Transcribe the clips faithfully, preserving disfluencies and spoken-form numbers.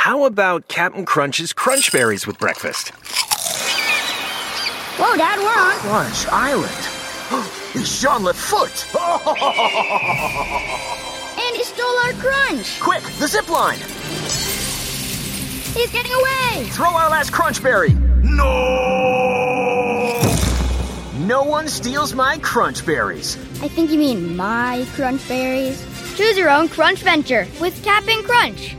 how about Captain Crunch's Crunch Berries with breakfast? Whoa, Dad, we're on Crunch Island. It's Jean-Left Foot. And he stole our crunch. Quick, the zip line. He's getting away. Throw our last Crunch Berry. No! No one steals my Crunch Berries. I think you mean my crunch berries. Choose your own crunch venture with Captain Crunch.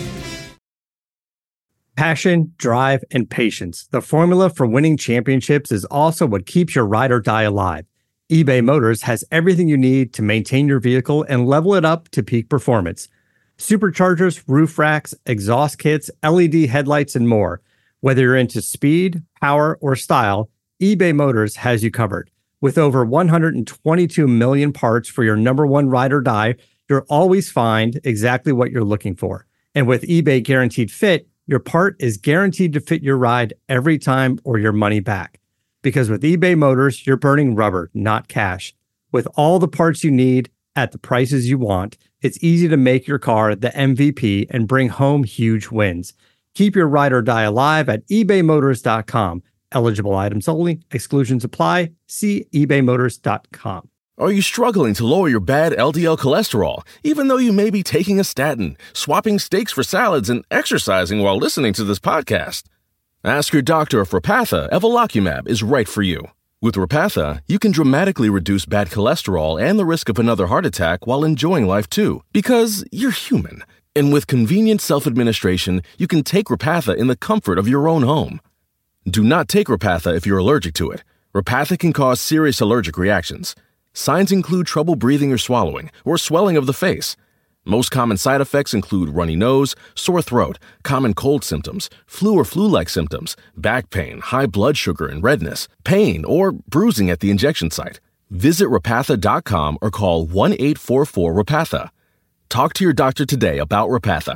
Passion, drive, and patience. The formula for winning championships is also what keeps your ride or die alive. eBay Motors has everything you need to maintain your vehicle and level it up to peak performance. Superchargers, roof racks, exhaust kits, L E D headlights, and more. Whether you're into speed, power, or style, eBay Motors has you covered. With over one hundred twenty-two million parts for your number one ride or die, you'll always find exactly what you're looking for. And with eBay Guaranteed Fit, your part is guaranteed to fit your ride every time or your money back. Because with eBay Motors, you're burning rubber, not cash. With all the parts you need at the prices you want, it's easy to make your car the M V P and bring home huge wins. Keep your ride or die alive at ebay motors dot com. Eligible items only. Exclusions apply. See ebay motors dot com. Are you struggling to lower your bad L D L cholesterol, even though you may be taking a statin, swapping steaks for salads, and exercising while listening to this podcast? Ask your doctor if Repatha Evolocumab is right for you. With Repatha, you can dramatically reduce bad cholesterol and the risk of another heart attack while enjoying life too, because you're human. And with convenient self-administration, you can take Repatha in the comfort of your own home. Do not take Repatha if you're allergic to it. Repatha can cause serious allergic reactions. Signs include trouble breathing or swallowing, or swelling of the face. Most common side effects include runny nose, sore throat, common cold symptoms, flu or flu-like symptoms, back pain, high blood sugar and redness, pain, or bruising at the injection site. Visit Repatha dot com or call one eight four four Repatha. Talk to your doctor today about Repatha.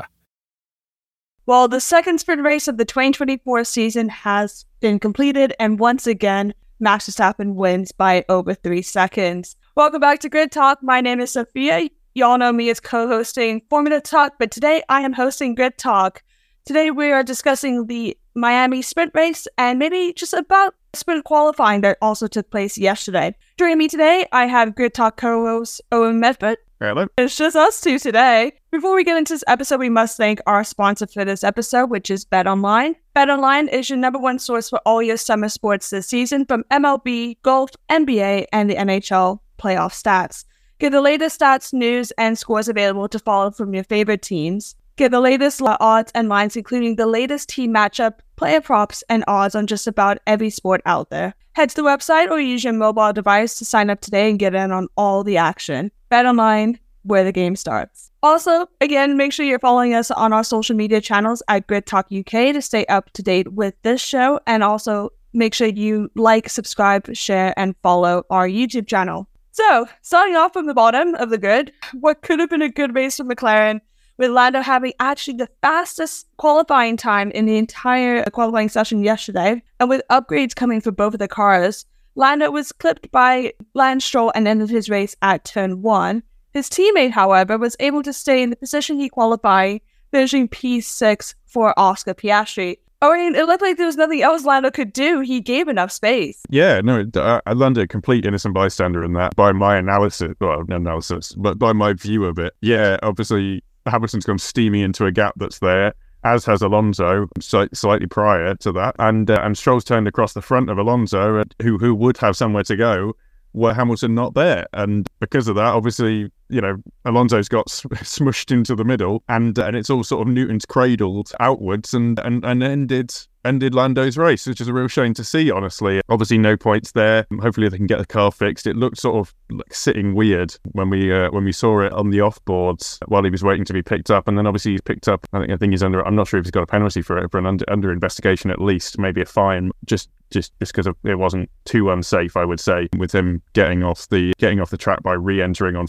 Well, the second sprint race of the twenty twenty-four season has been completed, and once again, Max Verstappen wins by over three seconds. Welcome back to Grid Talk. My name is Sophia. Y'all know me as co-hosting Formula Talk, but today I am hosting Grid Talk. Today we are discussing the Miami sprint race and maybe just about sprint qualifying that also took place yesterday. Joining me today, I have Grid Talk co-host Owen Medford. Hello. It's just us two today. Before we get into this episode, we must thank our sponsor for this episode, which is BetOnline. BetOnline is your number one source for all your summer sports this season, from M L B, golf, N B A, and the N H L playoff stats. Get the latest stats, news, and scores available to follow from your favorite teams. Get the latest odds and lines, including the latest team matchup, player props, and odds on just about every sport out there. Head to the website or use your mobile device to sign up today and get in on all the action. BetOnline, where the game starts. Also, again, make sure you're following us on our social media channels at Grid Talk U K to stay up to date with this show, and also make sure you like, subscribe, share, and follow our YouTube channel. So, starting off from the bottom of the grid, what could have been a good race for McLaren, with Lando having actually the fastest qualifying time in the entire qualifying session yesterday, and with upgrades coming for both of the cars, Lando was clipped by Lance Stroll and ended his race at turn one. His teammate, however, was able to stay in the position he qualified, finishing P six for Oscar Piastri. I mean, it looked like there was nothing else Lando could do. He gave enough space. Yeah, no, I, I landed a complete innocent bystander in that by my analysis. Well, no analysis, but by my view of it. Yeah, obviously, Hamilton's gone steaming into a gap that's there, as has Alonso si- slightly prior to that. And uh, and Stroll's turned across the front of Alonso, uh, who, who would have somewhere to go, were Hamilton not there. And because of that, obviously, you know, Alonso's got sm- smushed into the middle, and and it's all sort of Newton's cradled outwards, and and, and ended ended Lando's race, which is a real shame to see, honestly. Obviously, no points there. Hopefully, they can get the car fixed. It looked sort of like sitting weird when we uh, when we saw it on the offboards while he was waiting to be picked up, and then obviously he's picked up. I think I think he's under. I'm not sure if he's got a penalty for it, for an under, under investigation at least, maybe a fine, just just just because it wasn't too unsafe, I would say, with him getting off the getting off the track by re-entering on foot. But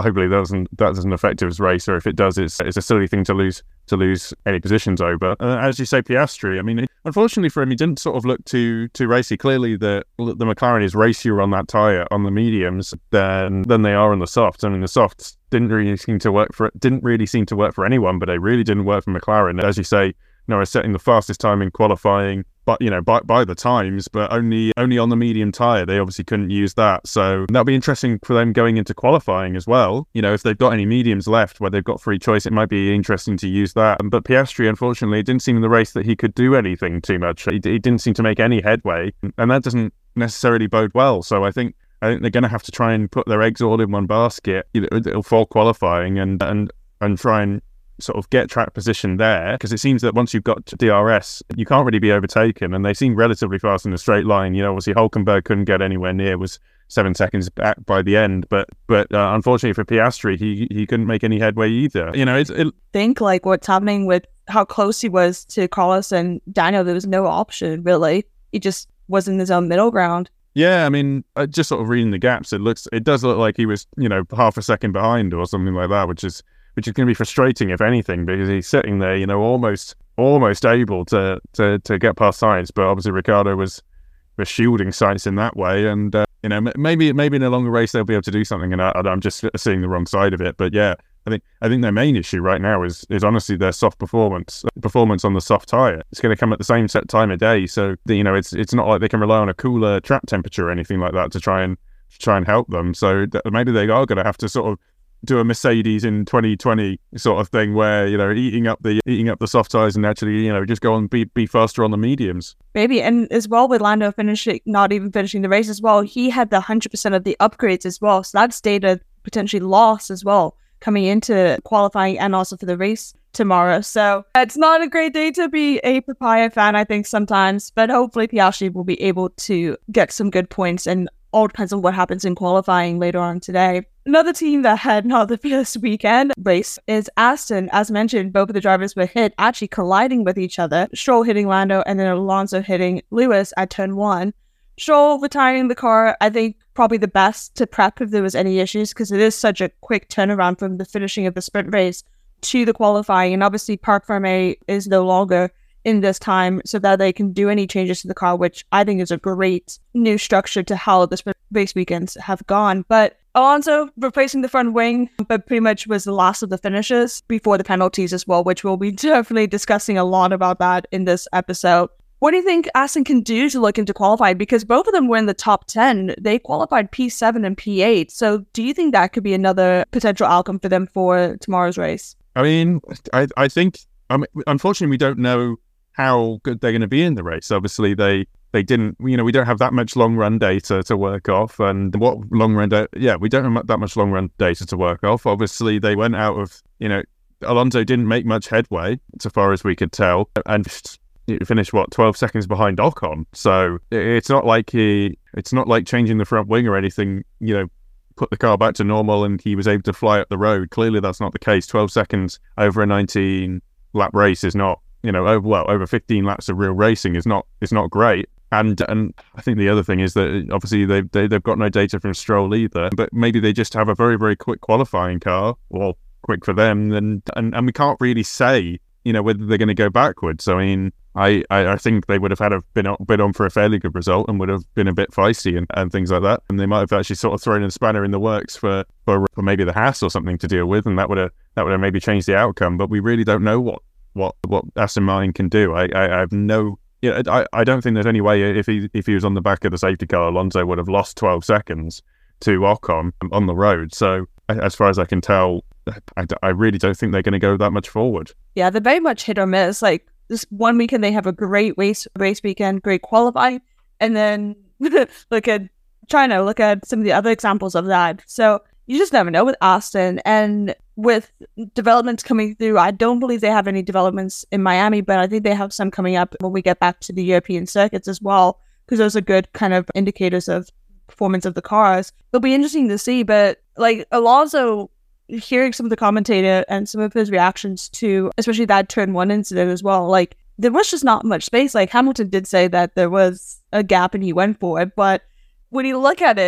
hopefully that doesn't that doesn't affect his race, or if it does, it's it's a silly thing to lose to lose any positions over. Uh, as you say, Piastri, I mean, unfortunately for him, he didn't sort of look too too racy. Clearly, the the McLaren is racier on that tyre on the mediums than than they are on the softs. I mean, the softs didn't really seem to work for didn't really seem to work for anyone, but they really didn't work for McLaren. As you say, Norris setting the fastest time in qualifying, but you know, by by the times, but only only on the medium tyre. They obviously couldn't use that, so that'll be interesting for them going into qualifying as well. You know, if they've got any mediums left where they've got free choice, it might be interesting to use that. But Piastri, unfortunately, it didn't seem in the race that he could do anything too much. He, he didn't seem to make any headway, and that doesn't necessarily bode well. So I think I think they're going to have to try and put their eggs all in one basket, you know, for qualifying, and and and try and sort of get track position there, because it seems that once you've got D R S, you can't really be overtaken, and they seem relatively fast in a straight line. You know, obviously Hulkenberg couldn't get anywhere near, was seven seconds back by the end, but but uh, unfortunately for Piastri, he he couldn't make any headway either. You know, it's it... think like what's happening with how close he was to Carlos and Daniel. There was no option really. He just was in his own middle ground. Yeah, I mean, uh, just sort of reading the gaps, it looks it does look like he was, you know, half a second behind or something like that, which is. which is going to be frustrating, if anything, because he's sitting there, you know, almost almost able to to, to get past Sainz, but obviously Ricciardo was was shielding Sainz in that way, and uh, you know, maybe maybe in a longer race they'll be able to do something, and I, I'm just seeing the wrong side of it. But yeah, I think I think their main issue right now is is honestly their soft performance performance on the soft tyre. It's going to come at the same set time of day, so you know, it's it's not like they can rely on a cooler track temperature or anything like that to try and to try and help them. So th- maybe they are going to have to sort of do a Mercedes in twenty twenty sort of thing, where, you know, eating up the eating up the soft tires and actually, you know, just go and be be faster on the mediums. Maybe, and as well with Lando finishing, not even finishing the race as well, he had the one hundred percent of the upgrades as well, so that's data potentially lost as well coming into qualifying and also for the race tomorrow. So it's not a great day to be a Papaya fan, I think, sometimes, but hopefully Piastri will be able to get some good points, and all depends on what happens in qualifying later on today. Another team that had not the best weekend race is Aston. As mentioned, both of the drivers were hit, actually colliding with each other. Stroll hitting Lando and then Alonso hitting Lewis at turn one. Stroll retiring the car, I think probably the best to prep if there was any issues, because it is such a quick turnaround from the finishing of the sprint race to the qualifying. And obviously Parc Fermé is no longer in this time, so that they can do any changes to the car, which I think is a great new structure to how the sprint race weekends have gone. But Alonso replacing the front wing, but pretty much was the last of the finishes before the penalties as well, which we'll be definitely discussing a lot about that in this episode. What do you think Aston can do to look into qualifying? Because both of them were in the top ten. They qualified P seven and P eight. So do you think that could be another potential outcome for them for tomorrow's race? I mean, I I think, I mean, unfortunately, we don't know how good they're going to be in the race. Obviously, they they didn't, you know, we don't have that much long run data to work off. And what long run data, yeah, we don't have that much long run data to work off. Obviously, they went out of, you know, Alonso didn't make much headway, so far as we could tell, and finished, what, twelve seconds behind Ocon. So it's not like he, it's not like changing the front wing or anything, you know, put the car back to normal and he was able to fly up the road. Clearly, that's not the case. twelve seconds over a nineteen lap race is not, you know, over, well, over fifteen laps of real racing is not is not great. And and I think the other thing is that obviously they, they they've got no data from Stroll either, but maybe they just have a very very quick qualifying car, or quick for them, and and, and we can't really say, you know, whether they're going to go backwards. I mean, I, I, I think they would have had a, been on, been on for a fairly good result and would have been a bit feisty and, and things like that. And they might have actually sort of thrown a spanner in the works for, for, for maybe the Haas or something to deal with, and that would have that would have maybe changed the outcome. But we really don't know what what what Aston Martin can do. I, I, I have no, yeah, I, I don't think there's any way if he if he was on the back of the safety car, Alonso would have lost twelve seconds to Ocon on the road. So as far as I can tell, I, I really don't think they're going to go that much forward. Yeah, they're very much hit or miss. Like this one weekend, they have a great race race weekend, great qualifying, and then look at China. Look at some of the other examples of that. So you just never know with Aston, and with developments coming through. I don't believe they have any developments in Miami, but I think they have some coming up when we get back to the European circuits as well, because those are good kind of indicators of performance of the cars. It'll be interesting to see, but like Alonso, hearing some of the commentator and some of his reactions to especially that turn one incident as well, like there was just not much space. Like Hamilton did say that there was a gap and he went for it, but when you look at it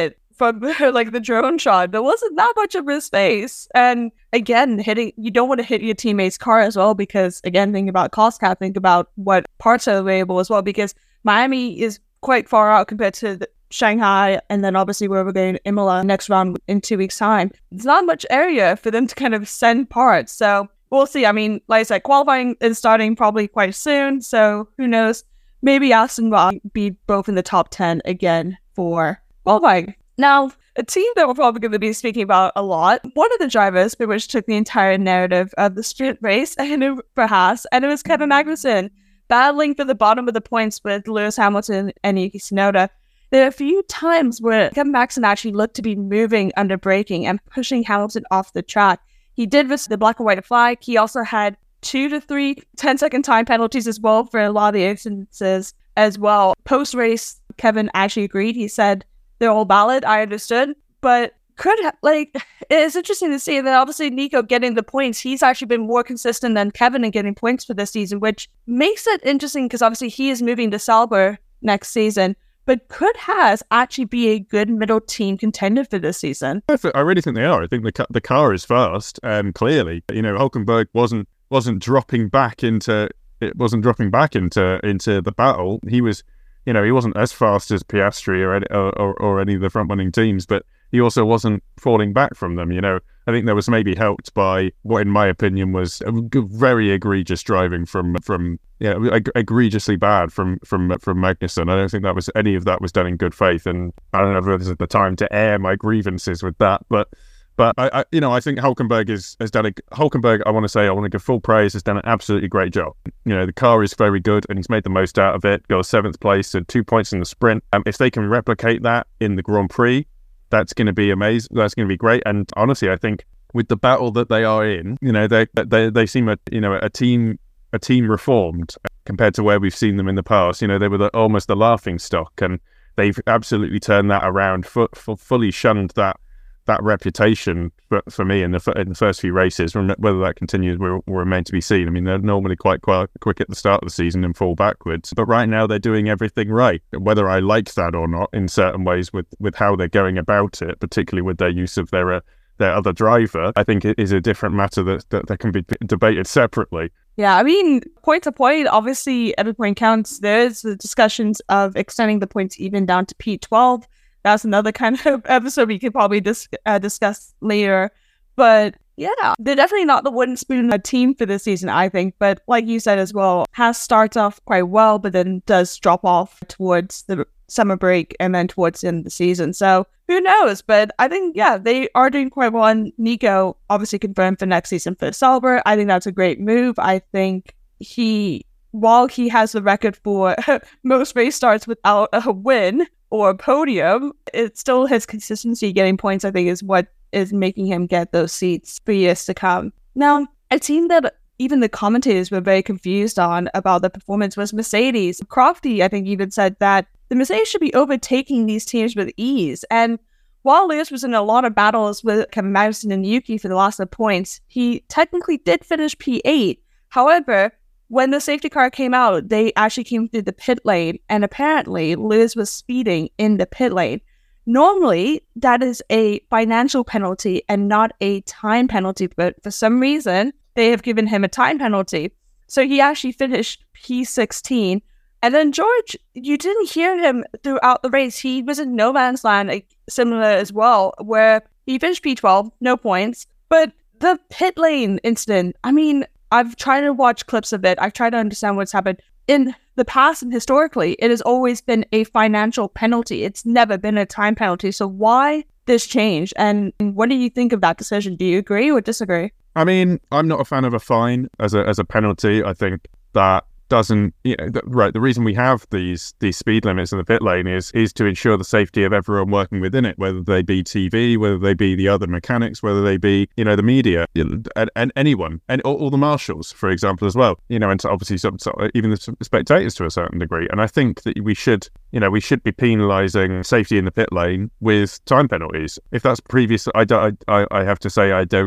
from like the drone shot. There wasn't that much of a space. And again, hitting, you don't want to hit your teammate's car as well, because again, think about cost cap, think about what parts are available as well, because Miami is quite far out compared to the Shanghai, and then obviously where we're going to Imola next round in two weeks' time. There's not much area for them to kind of send parts. So we'll see. I mean, like I said, qualifying is starting probably quite soon. So who knows? Maybe Aston will be both in the top ten again for qualifying. Now, a team that we're probably going to be speaking about a lot, one of the drivers pretty much took the entire narrative of the sprint race and for Haas, and it was Kevin Magnussen, battling for the bottom of the points with Lewis Hamilton and Yuki Tsunoda. There are a few times where Kevin Magnussen actually looked to be moving under braking and pushing Hamilton off the track. He did with the black and white flag. He also had two to three ten-second time penalties as well for a lot of the instances as well. Post-race, Kevin actually agreed. He said, they're all valid, I understood. But could, ha- like, it's interesting to see that obviously Nico getting the points, he's actually been more consistent than Kevin in getting points for this season, which makes it interesting because obviously he is moving to Sauber next season. But could Haas actually be a good middle team contender for this season? I really think they are. I think the ca- the car is fast, um, clearly. You know, Hülkenberg wasn't wasn't dropping back into it wasn't dropping back into into the battle. He was, you know, he wasn't as fast as Piastri or any, or, or, or any of the front running teams, but he also wasn't falling back from them. You know, I think that was maybe helped by what, in my opinion, was a very egregious driving from from yeah, eg- egregiously bad from from from Magnussen. I don't think that was any of that was done in good faith, and I don't know if this is the time to air my grievances with that, but. But I, I, you know, I think Hülkenberg is has done a Hülkenberg. I want to say I want to give full praise. Has done an absolutely great job. You know, the car is very good, and he's made the most out of it. Got a seventh place and two points in the sprint. Um, if they can replicate that in the Grand Prix, that's going to be amazing. That's going to be great. And honestly, I think with the battle that they are in, you know, they they they seem a you know a team a team reformed compared to where we've seen them in the past. You know, they were the, almost the laughing stock, and they've absolutely turned that around. F- f- fully shunned that. that reputation for, for me in the in the first few races. Whether that continues will, will remain to be seen. I mean, they're normally quite, quite quick at the start of the season and fall backwards, but right now they're doing everything right. Whether I like that or not in certain ways with, with how they're going about it, particularly with their use of their uh, their other driver, I think it is a different matter that, that, that can be debated separately. Yeah, I mean, point to point, obviously every point counts. There's the discussions of extending the points even down to P twelve. That's another kind of episode we could probably dis- uh, discuss later. But yeah, they're definitely not the wooden spoon team for this season, I think. But like you said as well, Haas starts off quite well, but then does drop off towards the summer break and then towards the end of the season. So who knows? But I think, yeah, they are doing quite well. And Nico obviously confirmed for next season for Sauber. I think that's a great move. I think he, while he has the record for most race starts without a win, or a podium, it's still his consistency getting points, I think, is what is making him get those seats for years to come. Now, a team that even the commentators were very confused on about the performance was Mercedes. Crofty, I think, even said that the Mercedes should be overtaking these teams with ease. And while Lewis was in a lot of battles with Kevin Magnussen and Yuki for the last of points, he technically did finish P eight. However, when the safety car came out, they actually came through the pit lane, and apparently Lewis was speeding in the pit lane. Normally, that is a financial penalty and not a time penalty, but for some reason, they have given him a time penalty. So he actually finished P sixteen. And then George, you didn't hear him throughout the race. He was in no man's land, like, similar as well, where he finished P twelve, no points. But the pit lane incident, I mean, I've tried to watch clips of it. I've tried to understand what's happened. In the past and historically, it has always been a financial penalty. It's never been a time penalty. So why this change? And what do you think of that decision? Do you agree or disagree? I mean, I'm not a fan of a fine as a as a penalty. I think that doesn't, you know, th- right. The reason we have these these speed limits in the pit lane is is to ensure the safety of everyone working within it, whether they be T V, whether they be the other mechanics, whether they be, you know, the media, and, and anyone, and all, all the marshals, for example, as well. You know, and so obviously some, so even the spectators to a certain degree. And I think that we should, you know, we should be penalising safety in the pit lane with time penalties. If that's previous, I, don't, I I have to say I don't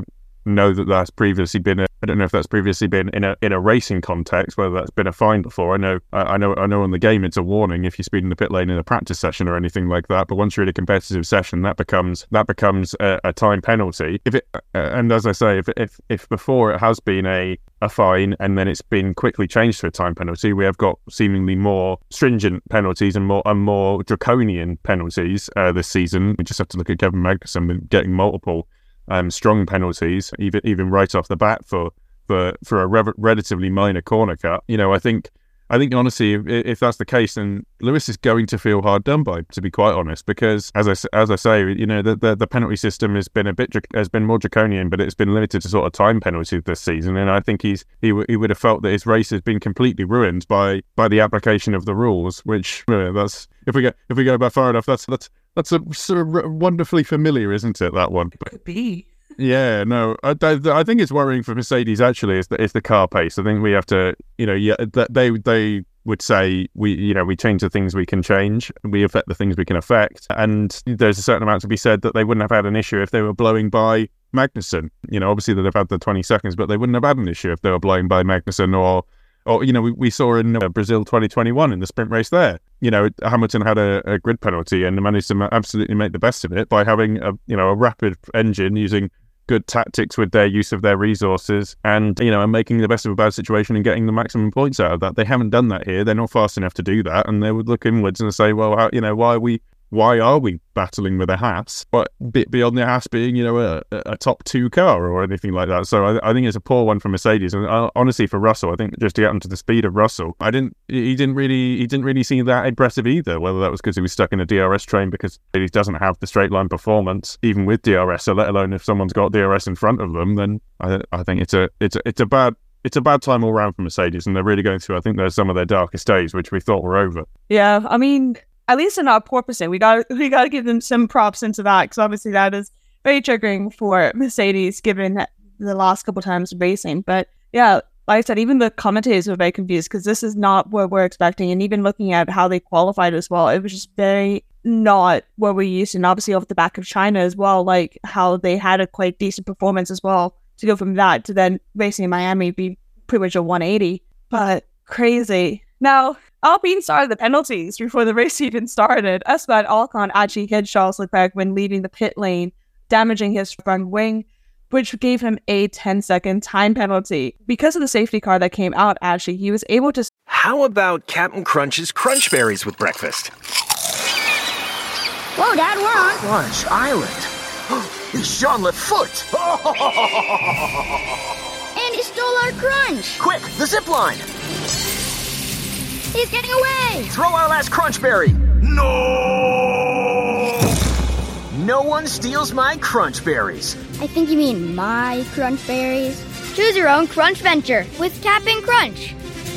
know that that's previously been a, I don't know if that's previously been in a in a racing context, whether that's been a fine before. I know I, I know I know on the game it's a warning if you speed in the pit lane in a practice session or anything like that. But once you're in a competitive session, that becomes that becomes a, a time penalty. If it uh, and as I say, if if if before it has been a a fine and then it's been quickly changed to a time penalty, we have got seemingly more stringent penalties and more and more draconian penalties uh, this season. We just have to look at Kevin Magnussen getting multiple um, strong penalties, even even right off the bat for for for a re- relatively minor corner cut. You know, I think. I think, honestly, if, if that's the case, then Lewis is going to feel hard done by, to be quite honest, because as I, as I say, you know, the, the, the penalty system has been a bit has been more draconian, but it's been limited to sort of time penalties this season, and I think he's he, w- he would have felt that his race has been completely ruined by by the application of the rules. Which uh, that's if we go if we go back far enough, that's that's that's a sort of wonderfully familiar, isn't it? That one It could be. Yeah, no, I, I think it's worrying for Mercedes. Actually, is the is the car pace. I think we have to, you know, yeah, they they would say we, you know, we change the things we can change, we affect the things we can affect, and there's a certain amount to be said that they wouldn't have had an issue if they were blowing by Magnussen. You know, obviously they'd have had the twenty seconds, but they wouldn't have had an issue if they were blowing by Magnussen or. Or, you know, we, we saw in uh, Brazil twenty twenty-one in the sprint race there, you know, Hamilton had a, a grid penalty and managed to absolutely make the best of it by having a, you know, a rapid engine using good tactics with their use of their resources and, you know, and making the best of a bad situation and getting the maximum points out of that. They haven't done that here. They're not fast enough to do that. And they would look inwards and say, well, how, you know, why are we, why are we battling with a Haas? But beyond the Haas being, you know, a, a top two car or anything like that. So I, I think it's a poor one for Mercedes. And uh, honestly, for Russell, I think just to get onto the speed of Russell, I didn't, he didn't really, he didn't really seem that impressive either. Whether that was because he was stuck in a D R S train because he doesn't have the straight line performance, even with D R S. So let alone if someone's got D R S in front of them, then I, I think it's a, it's a, it's a bad. It's a bad time all round for Mercedes, and they're really going through, I think, there's some of their darkest days, which we thought were over. Yeah, I mean, at least they're not porpoising. We got we got to give them some props into that, because obviously that is very triggering for Mercedes, given the last couple times of racing. But yeah, like I said, even the commentators were very confused, because this is not what we're expecting. And even looking at how they qualified as well, it was just very not what we're used to. And obviously off the back of China as well, like how they had a quite decent performance as well. To go from that to then racing in Miami be pretty much a one eighty, but crazy. Now, Alpine started the penalties before the race even started. Esteban Ocon actually hit Charles Leclerc when leaving the pit lane, damaging his front wing, which gave him a ten second time penalty. Because of the safety car that came out, actually, he was able to... How about Captain Crunch's Crunch Berries with breakfast? Whoa, Dad, we're on. Crunch Island. It's Jean Lafoote. And he stole our crunch. Quick, the zip line. He's getting away. Throw our last crunch berry. No! No one steals my crunch berries. I think you mean my crunch berries. Choose your own crunch venture with Cap'n Crunch.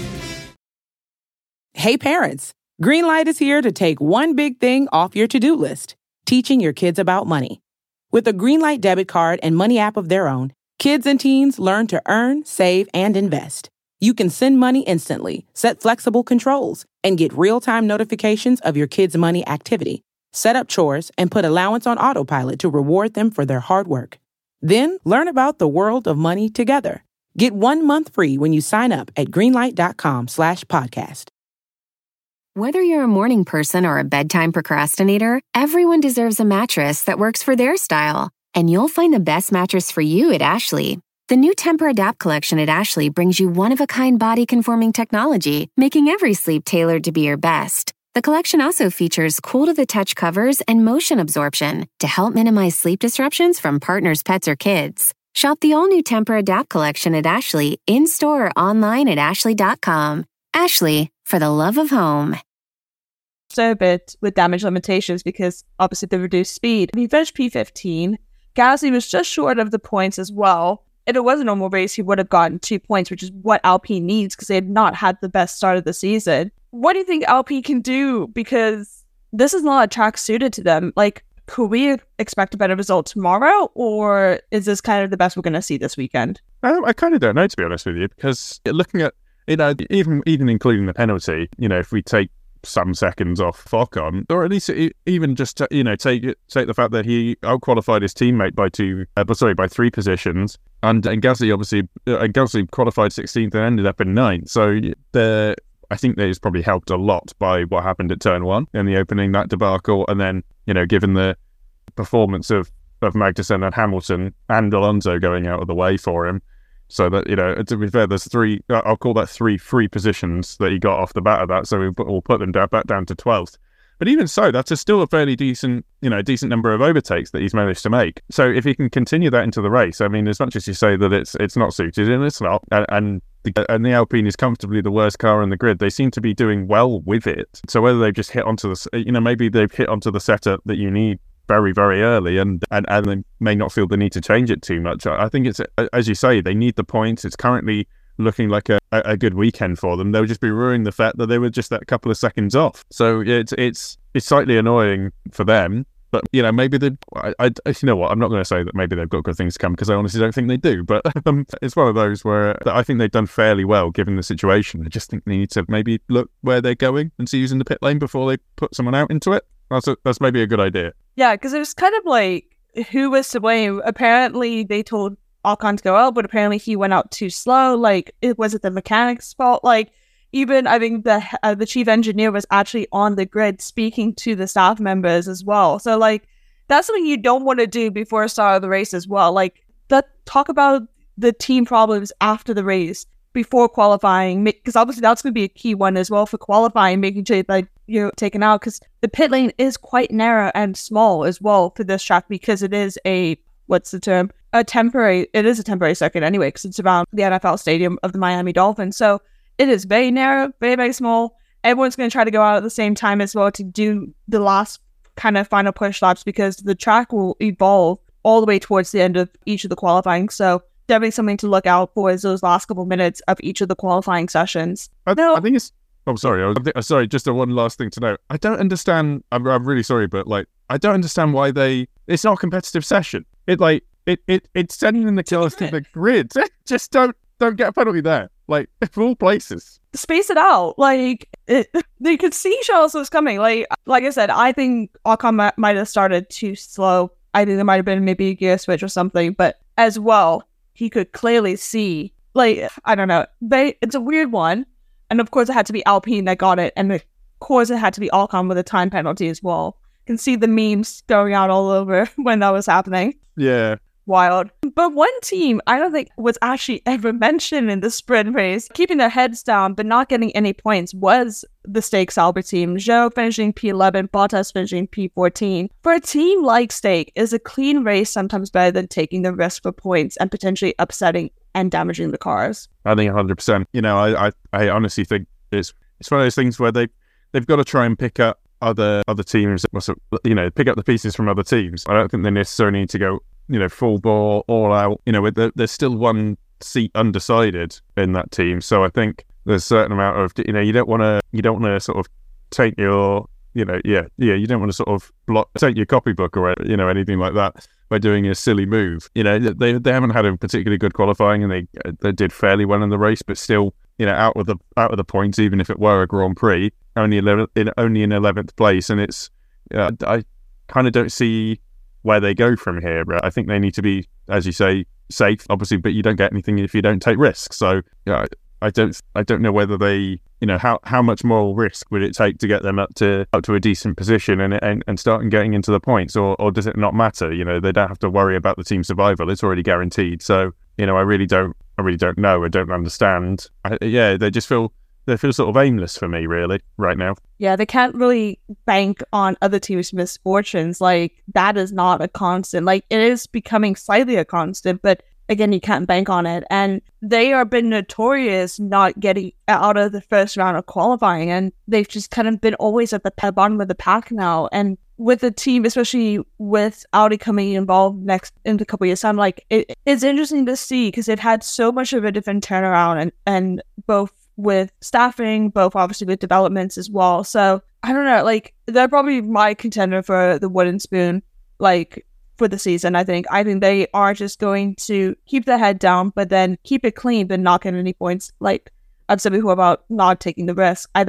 Hey parents, Greenlight is here to take one big thing off your to-do list, teaching your kids about money. With a Greenlight debit card and money app of their own, kids and teens learn to earn, save, and invest. You can send money instantly, set flexible controls, and get real-time notifications of your kids' money activity. Set up chores and put allowance on autopilot to reward them for their hard work. Then learn about the world of money together. Get one month free when you sign up at greenlight.com slash podcast. Whether you're a morning person or a bedtime procrastinator, everyone deserves a mattress that works for their style. And you'll find the best mattress for you at Ashley. The new Temper-Adapt collection at Ashley brings you one-of-a-kind body-conforming technology, making every sleep tailored to be your best. The collection also features cool-to-the-touch covers and motion absorption to help minimize sleep disruptions from partners, pets, or kids. Shop the all-new Temper-Adapt collection at Ashley, in-store or online at ashley dot com. Ashley, for the love of home. So a bit with damage limitations because obviously the reduced speed. He finished P fifteen. Gasly was just short of the points as well. If it was a normal race, he would have gotten two points, which is what Alpine needs because they had not had the best start of the season. What do you think Alpine can do? Because this is not a track suited to them. Like, could we expect a better result tomorrow, or is this kind of the best we're going to see this weekend? I, I kind of don't know, to be honest with you, because looking at, you know, even even including the penalty, you know, if we take some seconds off Ocon, or at least even just to, you know take it, take the fact that he outqualified his teammate by two, uh, but sorry, by three positions, and and Gasly obviously, uh, Gasly qualified sixteenth and ended up in ninth. So the I think that is probably helped a lot by what happened at turn one in the opening, that debacle, and then you know given the performance of of Magnussen and Hamilton and Alonso going out of the way for him. So that, you know, to be fair, there's three, I'll call that three free positions that he got off the bat of that. So we'll put them down, back down to twelfth. But even so, that's a still a fairly decent, you know, decent number of overtakes that he's managed to make. So if he can continue that into the race, I mean, as much as you say that it's it's not suited, and it's not, and, and the, and the Alpine is comfortably the worst car in the grid, they seem to be doing well with it. So whether they've just hit onto the, you know, maybe they've hit onto the setup that you need very, very early, and, and and they may not feel the need to change it too much. I think it's, as you say, they need the points. It's currently looking like a, a good weekend for them. They'll just be ruining the fact that they were just that couple of seconds off. So it's it's it's slightly annoying for them. But, you know, maybe they, I, I, you know what, I'm not going to say that maybe they've got good things to come, because I honestly don't think they do. But um, it's one of those where I think they've done fairly well given the situation. I just think they need to maybe look where they're going and see who's in the pit lane before they put someone out into it. That's a, that's maybe a good idea. Yeah, because it was kind of like, who was to blame? Apparently, they told Ocon to go out, but apparently he went out too slow. Like, it was it the mechanic's fault? Like, even I think the uh, the chief engineer was actually on the grid speaking to the staff members as well. So, like, that's something you don't want to do before the start of the race as well. Like, that talk about the team problems after the race, before qualifying, because obviously that's going to be a key one as well for qualifying, making sure that you're taken out, because the pit lane is quite narrow and small as well for this track, because it is a, what's the term, a temporary, it is a temporary circuit anyway, because it's around the N F L stadium of the Miami Dolphins. So it is very narrow, very, very small. Everyone's going to try to go out at the same time as well to do the last kind of final push laps, because the track will evolve all the way towards the end of each of the qualifying. So definitely something to look out for is those last couple minutes of each of the qualifying sessions. I, no. I think it's, I'm sorry, I was, I, sorry, just a one last thing to note. I don't understand, I'm, I'm really sorry, but like, I don't understand why they, it's not a competitive session. It like, it, it, it's sending the killers to the grid. Just don't, don't get a penalty there. Like, for all places. Space it out. Like, it, they could see Charles was coming. Like, like I said, I think Ocon m- might have started too slow. I think there might have been maybe a gear switch or something, but as well, he could clearly see, like, I don't know. They, it's a weird one. And of course, it had to be Alpine that got it. And of course, it had to be Ocon with a time penalty as well. You can see the memes going out all over when that was happening. Yeah. Wild. But one team I don't think was actually ever mentioned in the sprint race, keeping their heads down but not getting any points, was the Stake Sauber team. Zhou finishing P eleven, Bottas finishing P fourteen. For a team like Stake, is a clean race sometimes better than taking the risk for points and potentially upsetting and damaging the cars? I think one hundred percent. You know, I, I, I honestly think it's it's one of those things where they, they've got to try and pick up other other teams, you know, pick up the pieces from other teams. I don't think they necessarily need to go, you know, full ball, all out. You know, with the, there's still one seat undecided in that team, so I think there's a certain amount of, you know, you don't want to, you don't want to sort of take your, you know, yeah, yeah, you don't want to sort of block, take your copybook or, you know, anything like that by doing a silly move. You know, they they haven't had a particularly good qualifying, and they they did fairly well in the race, but still, you know, out with the out with the points, even if it were a Grand Prix, only eleven, in only in eleventh place, and it's, uh, I kind of don't see where they go from here. But I think they need to be, as you say, safe, obviously, but you don't get anything if you don't take risks. So yeah, I, I don't I don't know whether they, you know, how, how much moral risk would it take to get them up to up to a decent position and and, and start getting into the points, or or does it not matter? You know, they don't have to worry about the team survival; it's already guaranteed. So, you know, I really don't I really don't know. I don't understand. I, yeah, they just feel they feel sort of aimless for me, really, right now. Yeah, they can't really bank on other teams' misfortunes. Like, that is not a constant. Like, it is becoming slightly a constant, but again, you can't bank on it. And they are been notorious not getting out of the first round of qualifying, and they've just kind of been always at the bottom of the pack now. And with the team, especially with Audi coming involved next in a couple of years time, like, it, it's interesting to see, because they've had so much of a different turnaround, and, and both with staffing, both obviously with developments as well. So I don't know, like, they're probably my contender for the wooden spoon, like, for the season. I think I think they are just going to keep their head down, but then keep it clean, but not get any points. Like I've said before about not taking the risk. I think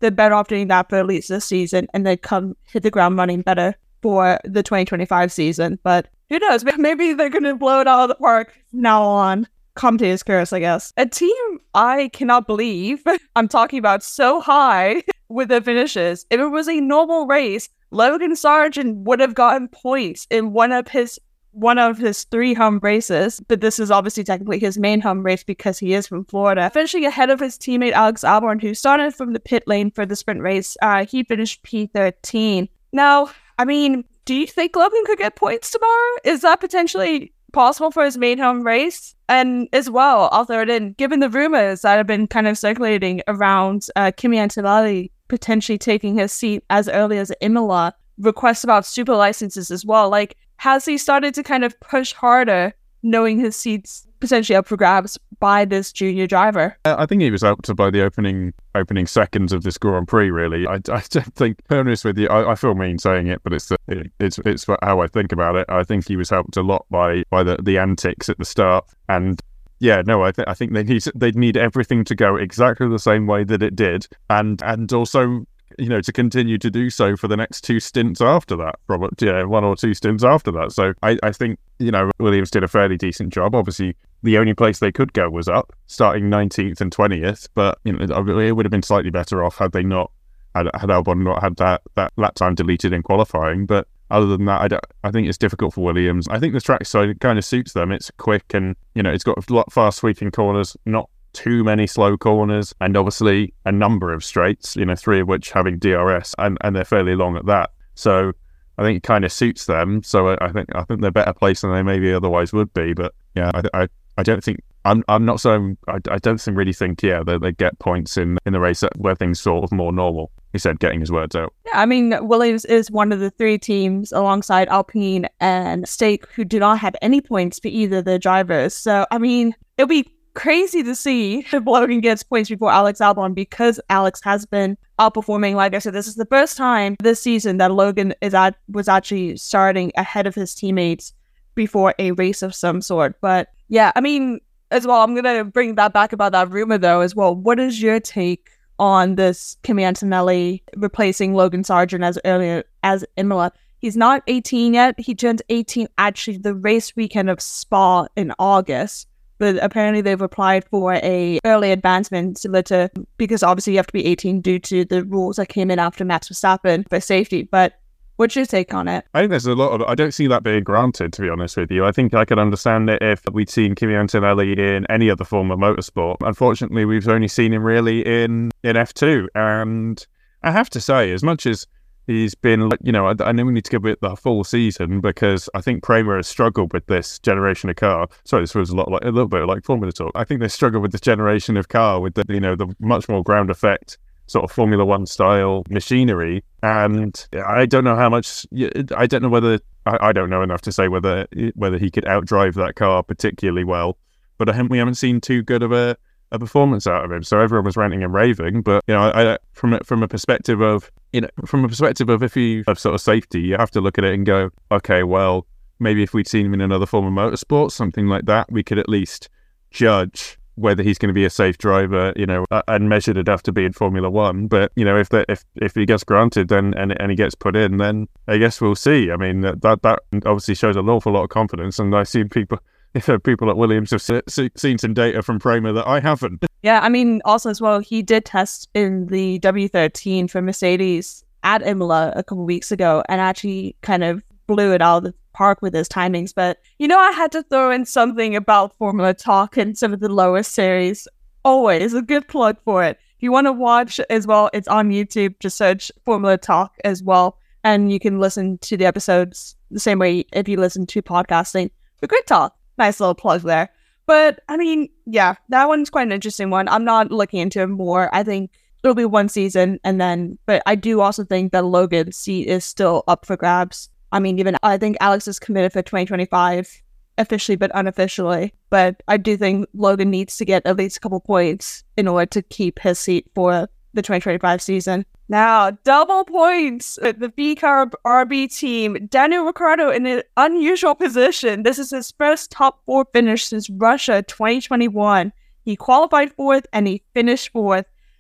they're better off doing that for at least this season and then come hit the ground running better for the twenty twenty-five season. But who knows? Maybe they're going to blow it out of the park from now on. Commentator's curse, I guess. A team I cannot believe I'm talking about so high with the finishes. If it was a normal race, Logan Sargent would have gotten points in one of his one of his three home races, but this is obviously technically his main home race because he is from Florida. Finishing ahead of his teammate Alex Albon, who started from the pit lane for the sprint race. Uh, he finished P thirteen. Now, I mean, do you think Logan could get points tomorrow? Is that potentially possible for his main home race? And as well, I'll throw it in, given the rumors that have been kind of circulating around uh, Kimi Antonelli potentially taking his seat as early as Imola, requests about super licenses as well. Like, has he started to kind of push harder, knowing his seat's potentially up for grabs by this junior driver? I think he was up to by the opening opening seconds of this Grand Prix, really. I, I don't think, to be honest with you, I, I feel mean saying it, but it's the, it, it's it's how I think about it. I think he was helped a lot by by the, the antics at the start. And yeah, no, I, th- I think they need they need everything to go exactly the same way that it did. And, and also, you know, to continue to do so for the next two stints after that, probably, yeah, one or two stints after that. So I, I think, you know, Williams did a fairly decent job. Obviously, the only place they could go was up, starting nineteenth and twentieth. But, you know, it would have been slightly better off had they not, had, had Albon not had that, that lap time deleted in qualifying. But other than that, I, don't, I think it's difficult for Williams. I think the track side kind of suits them. It's quick and, you know, it's got a lot fast sweeping corners, not too many slow corners, and obviously a number of straights, you know, three of which having D R S, and, and they're fairly long at that. So I think it kind of suits them. So I, I think I think they're better placed than they maybe otherwise would be. But yeah, I I, I don't think I'm I'm not so I, I don't think really think yeah that they get points in in the race where things sort of more normal. He said, getting his words out. Yeah, I mean, Williams is one of the three teams alongside Alpine and Stake who do not have any points for either of their drivers. So I mean, it'll be crazy to see if Logan gets points before Alex Albon, because Alex has been outperforming. Like I said, this is the first time this season that Logan is at was actually starting ahead of his teammates before a race of some sort. But yeah, I mean, as well, I'm gonna bring that back about that rumor though as well. What is your take on this Kimi Antonelli replacing Logan Sargent as early as Imola? He's not eighteen yet. He turned eighteen actually the race weekend of Spa in August. But apparently they've applied for a early advancement similar to, because obviously you have to be eighteen due to the rules that came in after Max Verstappen for safety. But what's your take on it? I think there's a lot of, I don't see that being granted, to be honest with you. I think I could understand it if we'd seen Kimi Antonelli in any other form of motorsport. Unfortunately, we've only seen him really in, in F two. And I have to say, as much as he's been, you know, I, I know we need to give it the full season, because I think Prema has struggled with this generation of car. Sorry, this was a lot like a little bit like Formula Talk. I think they struggle with this generation of car with the, you know, the much more ground effect sort of Formula One style machinery. And I don't know how much. I don't know whether I, I don't know enough to say whether whether he could outdrive that car particularly well. But I haven't, we haven't seen too good of a. a performance out of him. So everyone was ranting and raving, but you know, I, I from a, from a perspective of you know from a perspective of if you have sort of safety, you have to look at it and go, okay, well, maybe if we'd seen him in another form of motorsport, something like that, we could at least judge whether he's going to be a safe driver, you know, and measured enough to be in Formula One. But you know, if that if if he gets granted, then and and he gets put in, then I guess we'll see. I mean, that that, that obviously shows an awful lot of confidence, and I've seen people. If people at Williams have seen some data from Prema that I haven't. Yeah, I mean, also as well, he did test in the W thirteen for Mercedes at Imola a couple weeks ago and actually kind of blew it out of the park with his timings. But, you know, I had to throw in something about Formula Talk and some of the lower series. Always a good plug for it. If you want to watch as well, it's on YouTube. Just search Formula Talk as well. And you can listen to the episodes the same way if you listen to podcasting. But great talk. Nice little plug there. But, I mean, yeah, that one's quite an interesting one. I'm not looking into it more. I think it'll be one season, and then, but I do also think that Logan's seat is still up for grabs. I mean, even, I think Alex is committed for twenty twenty-five, officially but unofficially. But I do think Logan needs to get at least a couple points in order to keep his seat for the twenty twenty-five season. Now, double points with the V-Carb R B team. Daniel Ricciardo in an unusual position. This is his first top four finish since Russia twenty twenty-one. He qualified fourth and he finished fourth.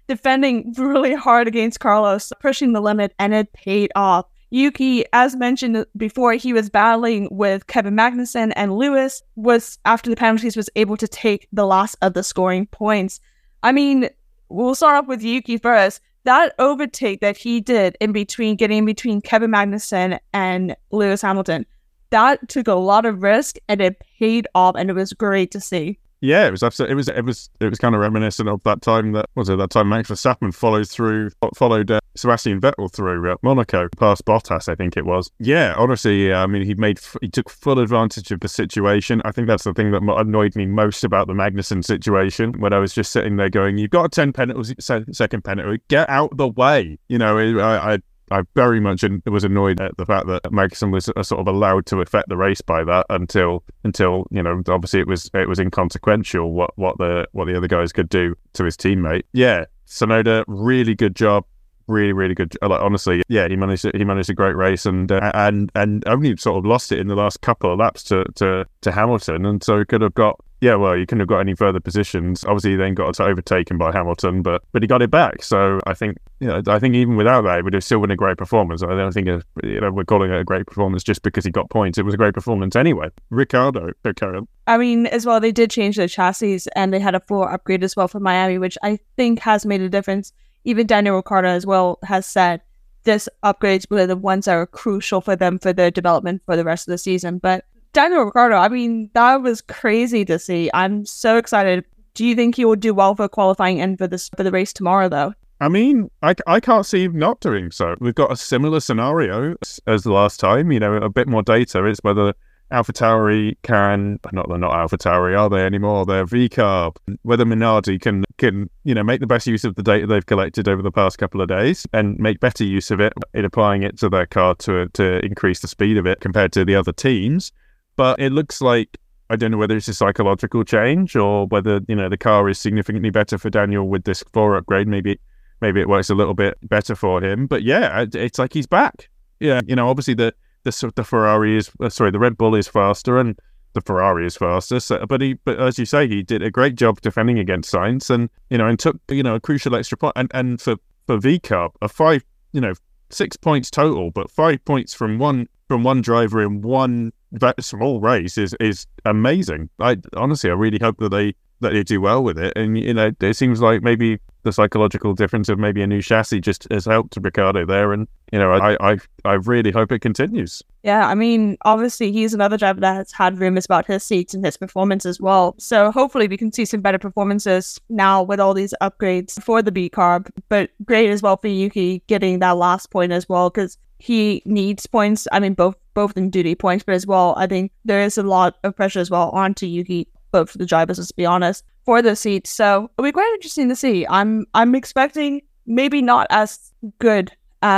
defending really hard against Carlos, pushing the limit, and it paid off. Yuki, as mentioned before, he was battling with Kevin Magnussen, and Lewis was, after the penalties, was able to take the last of the scoring points. I mean, we'll start off with Yuki first. That overtake that he did in between, getting in between Kevin Magnussen and Lewis Hamilton, that took a lot of risk, and it paid off, and it was great to see. Yeah, it was absolutely. It was. It was. It was kind of reminiscent of that time that was it. That time Max Verstappen followed through, followed uh, Sebastian Vettel through at Monaco, past Bottas, I think it was. Yeah, honestly, I mean, he made. He took full advantage of the situation. I think that's the thing that annoyed me most about the Magnussen situation. When I was just sitting there going, "You've got a ten penalty, second penalty, get out the way." You know, I. I I very much was annoyed at the fact that Magnussen was sort of allowed to affect the race by that until, until you know, obviously it was it was inconsequential what, what the what the other guys could do to his teammate. Yeah, Tsunoda, really good job, really really good. Like honestly, yeah, he managed he managed a great race and uh, and and only sort of lost it in the last couple of laps to to, to Hamilton, and so could have got. Yeah, well, you couldn't have got any further positions. Obviously, he then got overtaken by Hamilton, but but he got it back. So I think, you know, I think even without that, it would have still been a great performance. I don't think, it, you know, we're calling it a great performance just because he got points. It was a great performance anyway. Ricardo, carry on. I mean, as well, they did change their chassis, and they had a floor upgrade as well for Miami, which I think has made a difference. Even Daniel Ricciardo as well has said this upgrades were the ones that are crucial for them for their development for the rest of the season. But Daniel Ricciardo, I mean, that was crazy to see. I'm so excited. Do you think he will do well for qualifying and for this for the race tomorrow, though? I mean, I, I can't see him not doing so. We've got a similar scenario as, as the last time. You know, a bit more data. It's whether AlphaTauri can, not they're not AlphaTauri, are they anymore? They're V CARB. Whether Minardi can can you know make the best use of the data they've collected over the past couple of days and make better use of it in applying it to their car to to increase the speed of it compared to the other teams. But it looks like, I don't know whether it's a psychological change or whether, you know, the car is significantly better for Daniel with this floor upgrade. Maybe maybe it works a little bit better for him. But yeah, it's like he's back. Yeah, you know, obviously the the, the Ferrari is, uh, sorry, the Red Bull is faster and the Ferrari is faster. So, but he, but as you say, he did a great job defending against Sainz and, you know, and took, you know, a crucial extra point. And, and for, for V CARB, a five, you know, six points total, but five points from one from one driver in one that small race is is amazing. I honestly, I really hope that they that they do well with it. And you know, it seems like maybe the psychological difference of maybe a new chassis just has helped Ricciardo there. And you know, I I I really hope it continues. Yeah, I mean, obviously he's another driver that has had rumors about his seats and his performance as well. So hopefully we can see some better performances now with all these upgrades for the V CARB. But great as well for Yuki getting that last point as well, because he needs points. I mean, both both in duty points, but as well, I think there is a lot of pressure as well onto Yuki, both for the drivers, let's be honest, for the seats. So it'll be quite interesting to see. I'm I'm expecting maybe not as good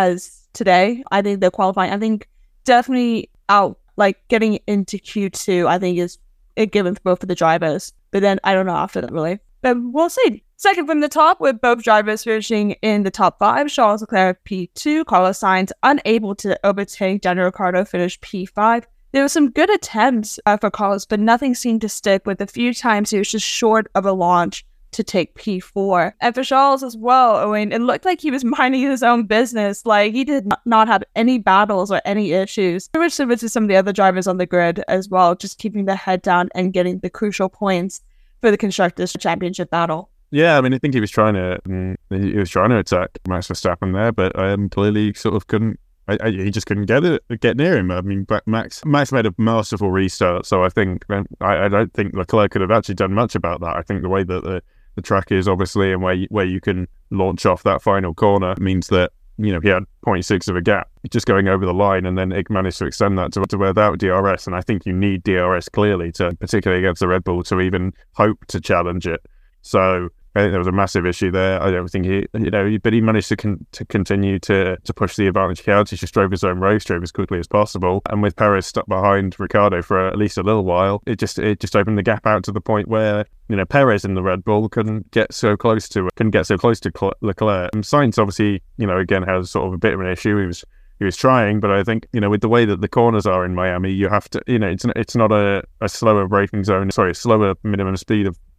as today. I think the qualifying, I think definitely out, like getting into Q two, I think is a given for both of the drivers. But then I don't know after that, really. But we'll see. Second from the top, with both drivers finishing in the top five, Charles Leclerc P two, Carlos Sainz unable to overtake, Daniel Ricciardo finished P five. There were some good attempts uh, for Carlos, but nothing seemed to stick, with a few times he was just short of a launch to take P four. And for Charles as well, Owen, it looked like he was minding his own business. Like, he did not have any battles or any issues. Pretty much similar to some of the other drivers on the grid as well, just keeping their head down and getting the crucial points for the Constructors' Championship battle. Yeah, I mean, I think he was trying to um, he was trying to attack Max Verstappen there, but um, clearly sort of couldn't. I, I, he just couldn't get it, get near him. I mean, but Max Max made a masterful restart, so I think I, I don't think Leclerc could have actually done much about that. I think the way that the, the track is, obviously, and where you, where you can launch off that final corner means that, you know, he had zero point six of a gap just going over the line, and then it managed to extend that to, to without D R S. And I think you need D R S clearly to, particularly against the Red Bull, to even hope to challenge it. So I think there was a massive issue there. I don't think he, you know, but he managed to con- to continue to to push the advantage he had. He just drove his own race, drove as quickly as possible, and with Perez stuck behind Ricciardo for at least a little while, it just it just opened the gap out to the point where, you know, Perez in the Red Bull couldn't get so close to couldn't get so close to Leclerc. And Sainz obviously, you know, again has sort of a bit of an issue. He was he was trying, but I think, you know, with the way that the corners are in Miami, you have to, you know, it's it's not a, a slower braking zone, sorry, a slower minimum speed of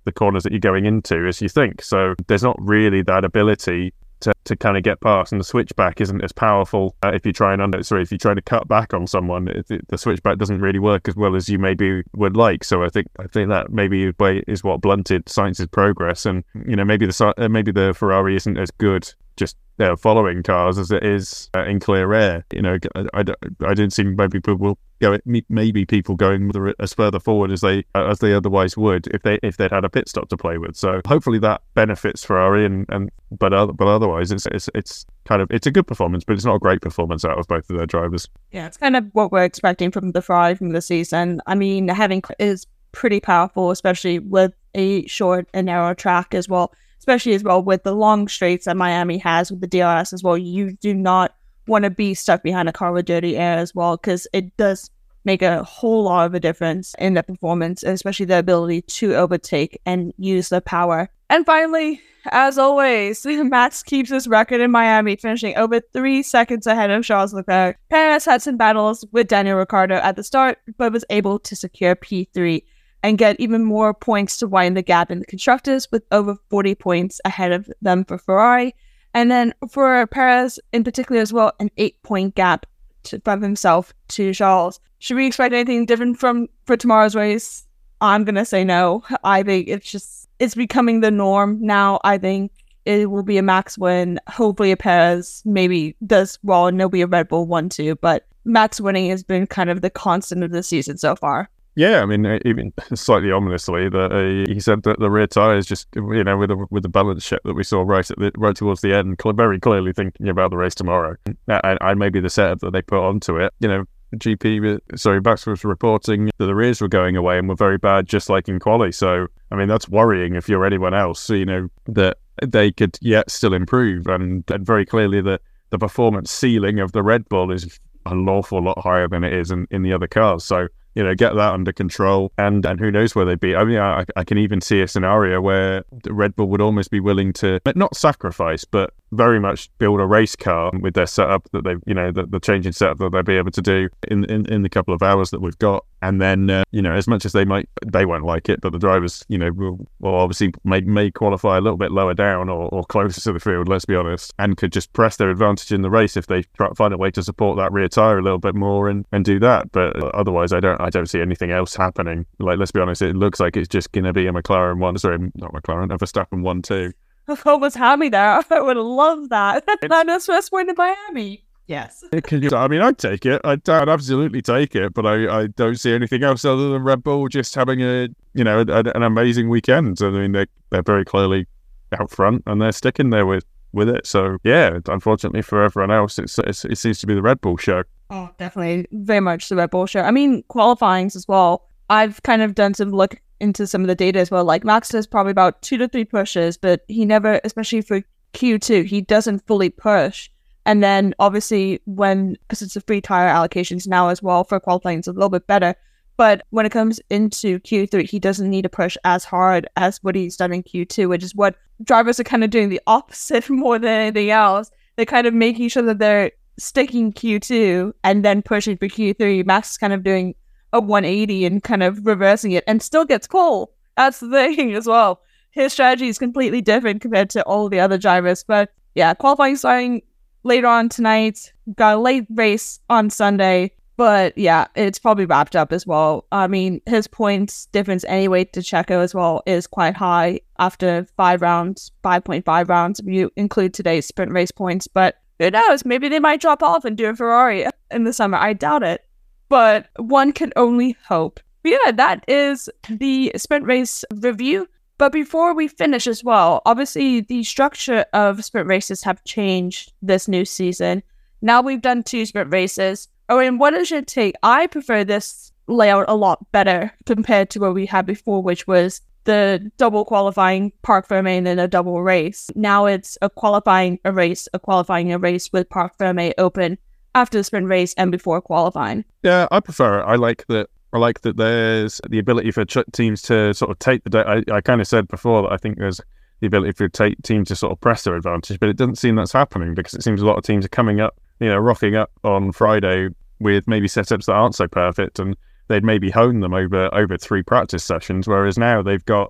the corners that you're going into as you think. So there's not really that ability to, to kind of get past, and the switchback isn't as powerful uh, if you try and under sorry if you try to cut back on someone. It, it, the switchback doesn't really work as well as you maybe would like. So I think I think that maybe is what blunted Sainz's progress, and you know maybe the uh, maybe the Ferrari isn't as good just uh, following cars as it is uh, in clear air. You know, I, I, I didn't see maybe people go maybe people going as further forward as they uh, as they otherwise would if they if they'd had a pit stop to play with. So hopefully that benefits Ferrari, and, and but other, but otherwise it's, it's it's kind of it's a good performance, but it's not a great performance out of both of their drivers. Yeah, it's kind of what we're expecting from the Ferrari from the season. I mean, having is pretty powerful, especially with a short and narrow track as well. Especially as well with the long straights that Miami has with the D R S as well. You do not want to be stuck behind a car with dirty air as well, because it does make a whole lot of a difference in the performance, especially the ability to overtake and use the power. And finally, as always, Max keeps his record in Miami, finishing over three seconds ahead of Charles Leclerc. Perez had some battles with Daniel Ricciardo at the start, but was able to secure P three. And get even more points to widen the gap in the constructors, with over forty points ahead of them for Ferrari. And then for Perez in particular as well, an eight-point gap to, from himself to Charles. Should we expect anything different from for tomorrow's race? I'm going to say no. I think it's just, it's becoming the norm now. I think it will be a Max win. Hopefully a Perez maybe does well, and there'll be a Red Bull one too. But Max winning has been kind of the constant of the season so far. Yeah, I mean, even slightly ominously, that uh, he said that the rear tyres just, you know, with the with the balance shift that we saw right at the, right towards the end, cl- very clearly thinking about the race tomorrow, and, and maybe the setup that they put onto it. You know, G P, sorry, Max was reporting that the rears were going away and were very bad, just like in quali. So, I mean, that's worrying if you're anyone else. So, you know, that they could yet still improve, and, and very clearly that the performance ceiling of the Red Bull is an awful lot higher than it is in, in the other cars. So, you know, get that under control, and, and who knows where they'd be. I mean, I, I can even see a scenario where the Red Bull would almost be willing to, not sacrifice, but very much build a race car with their setup that they, you know, the, the changing setup that they'll be able to do in, in, in the couple of hours that we've got. And then, uh, you know, as much as they might, they won't like it, but the drivers, you know, will, will obviously may, may qualify a little bit lower down or, or closer to the field, let's be honest, and could just press their advantage in the race if they try to find a way to support that rear tyre a little bit more and, and do that. But otherwise, I don't, I don't see anything else happening. Like, let's be honest, it looks like it's just going to be a McLaren one, sorry, not McLaren, a Verstappen one, two. What was Hammy there? I would love that. Not his first win in Miami. Yes. I mean, I'd take it. I'd, I'd absolutely take it, but I, I don't see anything else other than Red Bull just having a, you know, a, an amazing weekend. I mean, they, they're very clearly out front and they're sticking there with, with it. So, yeah, unfortunately for everyone else, it's, it's it seems to be the Red Bull show. Oh, definitely. Very much the Red Bull show. I mean, qualifyings as well. I've kind of done some look into some of the data as well. Like, Max does probably about two to three pushes, but he never, especially for Q two, he doesn't fully push. And then obviously when, because it's a free tire allocations now as well for qualifying, it's a little bit better. But when it comes into Q three, he doesn't need to push as hard as what he's done in Q two, which is what drivers are kind of doing the opposite more than anything else. They're kind of making sure that they're sticking Q two and then pushing for Q three. Max is kind of doing a one eighty and kind of reversing it and still gets pole. That's the thing as well. His strategy is completely different compared to all the other drivers. But yeah, qualifying starting later on tonight. Got a late race on Sunday. But yeah, it's probably wrapped up as well. I mean, his points difference anyway to Checo as well is quite high after five rounds, five point five rounds if you include today's sprint race points. But who knows? Maybe they might drop off and do a Ferrari in the summer. I doubt it. But one can only hope. But yeah, that is the sprint race review. But before we finish as well, obviously the structure of sprint races have changed this new season. Now we've done two sprint races. Oh, and what is your take? I prefer this layout a lot better compared to what we had before, which was the double qualifying Parc Fermé and then a double race. Now it's a qualifying a race, a qualifying a race with Parc Fermé open after the sprint race and before qualifying. Yeah, I prefer it. I like that. I like that there's the ability for ch- teams to sort of take the day. I, I kind of said before that I think there's the ability for t- teams to sort of press their advantage, but it doesn't seem that's happening because it seems a lot of teams are coming up, you know, rocking up on Friday with maybe setups that aren't so perfect, and they'd maybe hone them over over three practice sessions, whereas now they've got,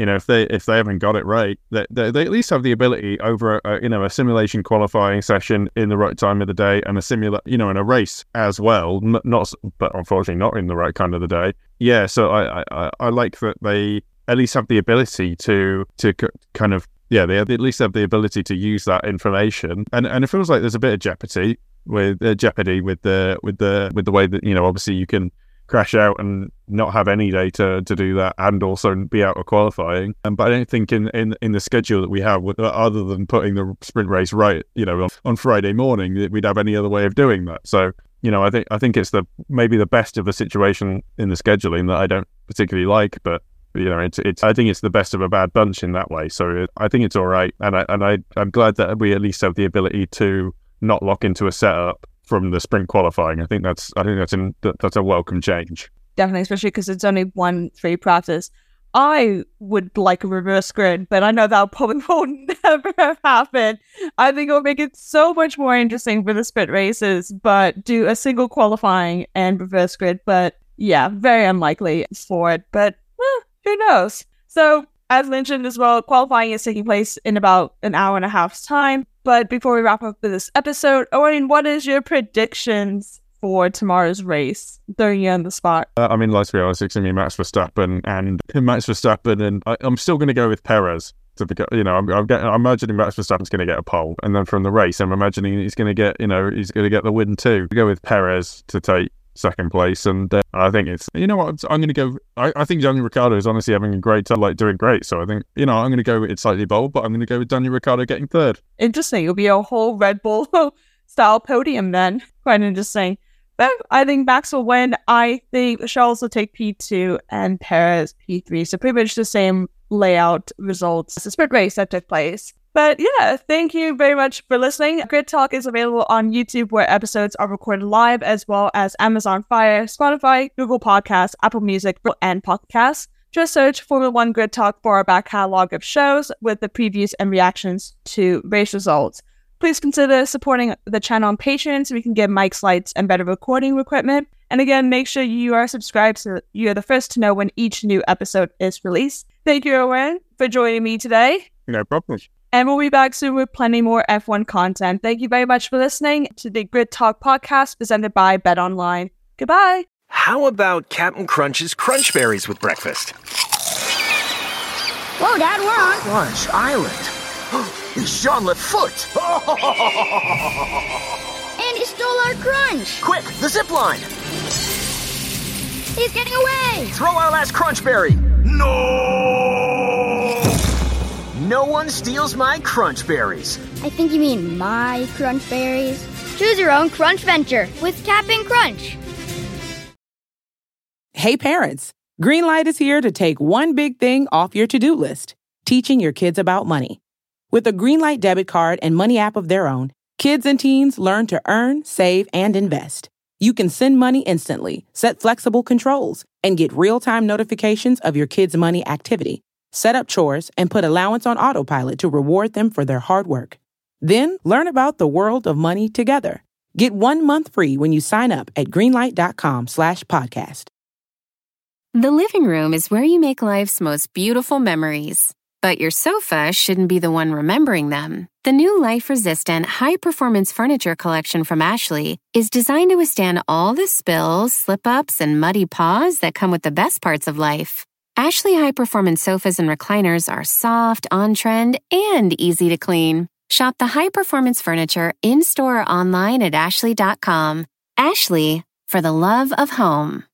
You know, if they if they haven't got it right, they, they, they at least have the ability over a, you know a simulation qualifying session in the right time of the day and a simula you know in a race as well, n- not but unfortunately not in the right kind of the day. Yeah, so I I, I like that they at least have the ability to to c- kind of yeah they at least have the ability to use that information, and and it feels like there's a bit of jeopardy with uh, jeopardy with the with the with the way that you know obviously you can crash out and not have any data to do that and also be out of qualifying. Um, but I don't think in, in in the schedule that we have, other than putting the sprint race right, you know, on, on Friday morning, that we'd have any other way of doing that. So, you know, I think I think it's the maybe the best of the situation in the scheduling that I don't particularly like, but you know, it's it's I think it's the best of a bad bunch in that way. So it, I think it's all right, and I and I I'm glad that we at least have the ability to not lock into a setup from the sprint qualifying. I think that's I think that's in, that's a welcome change. Definitely, especially because it's only one free practice. I would like a reverse grid, but I know that probably will never happen. I think it will make it so much more interesting for the sprint races, but do a single qualifying and reverse grid. But yeah, very unlikely for it, but eh, who knows? So as mentioned as well, qualifying is taking place in about an hour and a half's time. But before we wrap up with this episode, Owen, what is your predictions for tomorrow's race? Throwing you on the spot. Uh, I mean, let's be honest, it's going to be Max Verstappen and Max Verstappen, and I, I'm still going to go with Perez. To be, you know, I'm, I'm, getting, I'm imagining Max Verstappen's going to get a pole, and then from the race, I'm imagining he's going to get, you know, he's going to get the win too. We go with Perez to take second place, and uh, I think it's, you know what, I'm going to go, I, I think Daniel Ricciardo is honestly having a great time, like doing great, so I think, you know, I'm going to go, it's slightly bold, but I'm going to go with Daniel Ricciardo getting third. Interesting, it'll be a whole Red Bull style podium then, quite interesting. But I think Max will win. I think Charles will take P two and Perez P three, so pretty much the same layout results as the sprint race that took place. But yeah, thank you very much for listening. Grid Talk is available on YouTube, where episodes are recorded live, as well as Amazon Fire, Spotify, Google Podcasts, Apple Music, and Podcasts. Just search Formula One Grid Talk for our back catalog of shows with the previews and reactions to race results. Please consider supporting the channel on Patreon so we can get mics, lights, and better recording equipment. And again, make sure you are subscribed so you are the first to know when each new episode is released. Thank you, Owen, for joining me today. No problem. And we'll be back soon with plenty more F one content. Thank you very much for listening to the Grid Talk podcast presented by BetOnline. Goodbye. How about Captain Crunch's Crunch Berries with breakfast? Whoa, Dad, we're on. Crunch Island. It's Jean Lafoote. And he stole our crunch. Quick, the zip line. He's getting away. Throw our last crunch berry. No! No one steals my crunch berries. I think you mean my crunch berries. Choose your own crunch venture with Cap'n Crunch. Hey parents, Greenlight is here to take one big thing off your to-do list, teaching your kids about money. With a Greenlight debit card and money app of their own, kids and teens learn to earn, save, and invest. You can send money instantly, set flexible controls, and get real-time notifications of your kids' money activity. Set up chores and put allowance on autopilot to reward them for their hard work. Then learn about the world of money together. Get one month free when you sign up at greenlight.com slash podcast. The living room is where you make life's most beautiful memories. But your sofa shouldn't be the one remembering them. The new life-resistant, high-performance furniture collection from Ashley is designed to withstand all the spills, slip-ups, and muddy paws that come with the best parts of life. Ashley high-performance sofas and recliners are soft, on-trend, and easy to clean. Shop the high-performance furniture in-store or online at ashley dot com. Ashley, for the love of home.